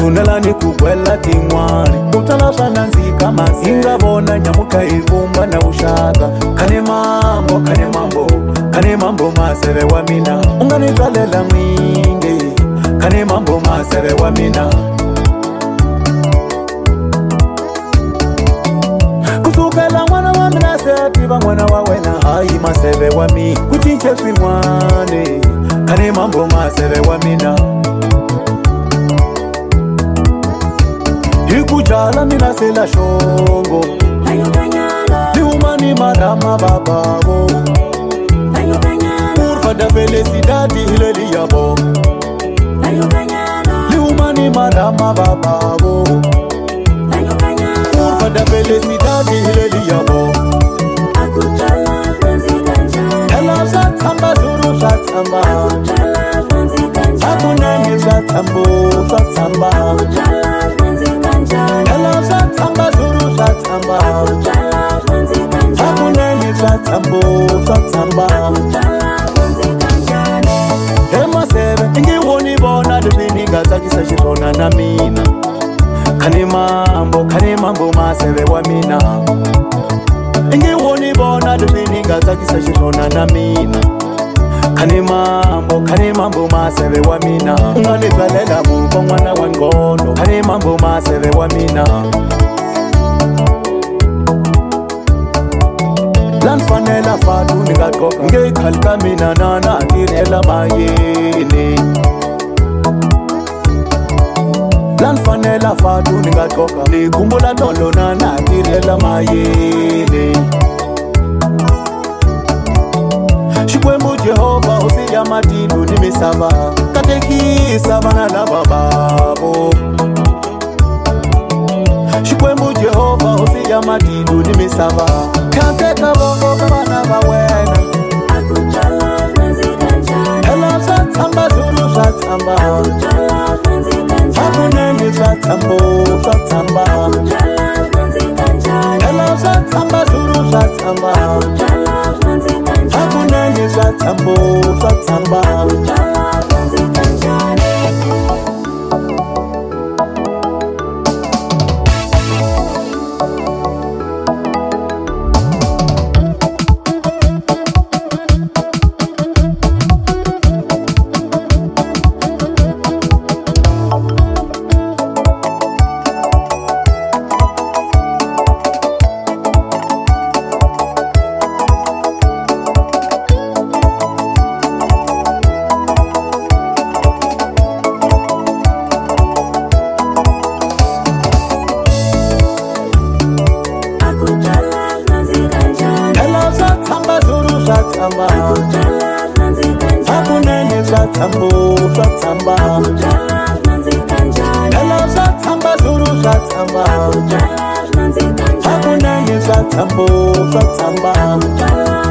tunelani kugwela tin'wani utala swa nandzika masi nga vona nyamuka hi vumba na vuxaka khane mambo maseve wa mina u nga ni twalela n'wingi khane mambo maseve wa mina kusukela n'wana wa mina se a tiva n'wana wa wena hayi maseve wa mina ku cince swin'wani khane mambo maseve wa mina hi ku jala mina se la xongo ni humani marama babavo kurva da felicidade hileli yabo ni humani marama babavo kurva da felicidade hileli yabo ela shatamba zuru shatamba akunene shatambo shatamba ela shatamba zuru shatamba akunene shatambo shatamba ema sebe ingi woni bona dubini gazakisa shirona na mina khane mambo maseve wa mina ingi woni bona dubini gazakisa shirona na mina khane mambo maseve wa mina ungani twalela buko n'wana wa ngondo khane mambo maseve wa mina lan fanela fatu ningaqoqa ngeyikhali ka mina nana tirhela mayini lan fanela fatu ningaqoqa ni khumbula tolo nana tirhela mayini Xikwembu Jehova hosi ya matilu ni misava katekisa vana lava bavo Xikwembu Jehova hosi ya matilu ni misava kanteka vongo ka vana va wena ela swa tshamba zulu swa tshamba hakunene swa tsambo swa tshamba ela swa tshamba zulu swa tshamba hakunene swa tsambo swa tshamba hakunene swa tsambo swa tshamba ela swa tshamba zulu swa tshamba hakunene swa tsambo swa tshamba